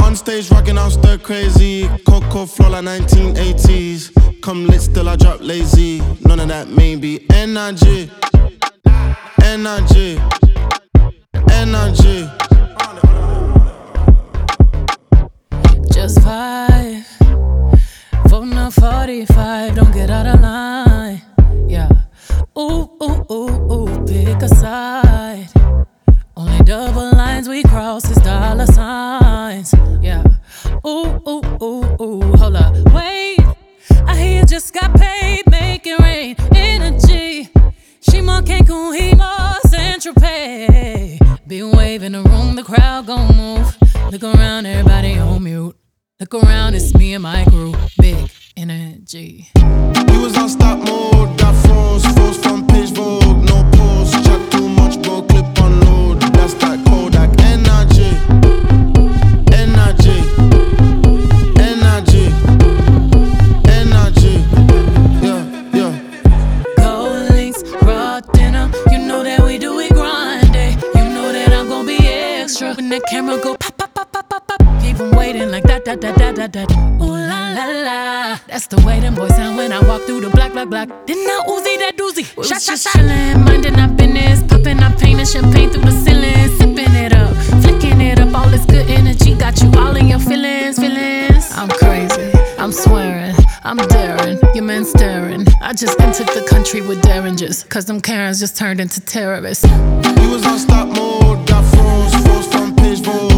On stage rocking, I'm stir crazy. Coco flow like 1980s. Come lit, still I drop lazy. None of that maybe. Energy, energy, energy. Just vibe. Voting on 45, don't get out of line. Yeah. Ooh, ooh, ooh, ooh, pick a side. Only double lines we cross is dollar signs. Yeah. Ooh, ooh, ooh, ooh, hold up, wait. I hear you just got paid, make it rain. Energy. She more Cancun, he more Central Pay. Be waving the room, the crowd gon' move. Look around, everybody on mute. Look around, it's me and my crew. Big energy. We was on stop mode, got froze front page Vogue, no pause, chat too much, bro, clip unload. That's that Kodak energy, energy, energy, energy. Yeah, yeah. Gold links, raw dinner. You know that we do it grinding. You know that I'm gon' be extra. When the camera go pop, pop, pop, pop, pop, pop. Keep 'em waiting like that, that, that, that, that, that. Ooh la la la. That's the way them boys sound when I walk through the block. Didn't I Uzi that doozy? Shot, shot, shot. Chillin', minding our business. Poppin' our paint and champagne through the ceiling. Sippin' it up, flicking it up. All this good energy got you all in your feelings. I'm crazy, I'm swearing, I'm daring. Your man staring. I just entered the country with derringers. Cause them Karens just turned into terrorists. We was on stop mode, got froze front page Vogue.